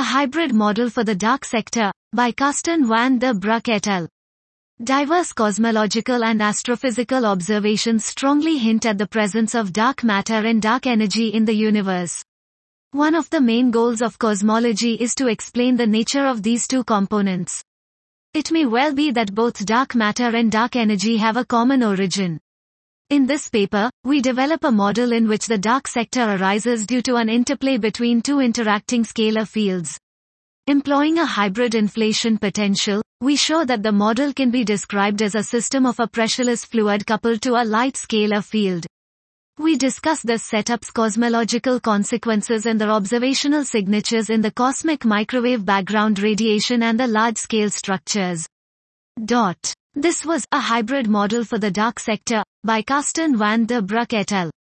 hybrid model for the dark sector, by Carsten van der Broek et al. Diverse cosmological and astrophysical observations strongly hint at the presence of dark matter and dark energy in the universe. One of the main goals of cosmology is to explain the nature of these two components. It may well be that both dark matter and dark energy have a common origin. In this paper, we develop a model in which the dark sector arises due to an interplay between two interacting scalar fields. Employing a hybrid inflation potential, we show that the model can be described as a system of a pressureless fluid coupled to a light scalar field. We discuss this setup's cosmological consequences and their observational signatures in the cosmic microwave background radiation and the large-scale structures. This was a hybrid model for the dark sector, by Carsten van der Broek et al.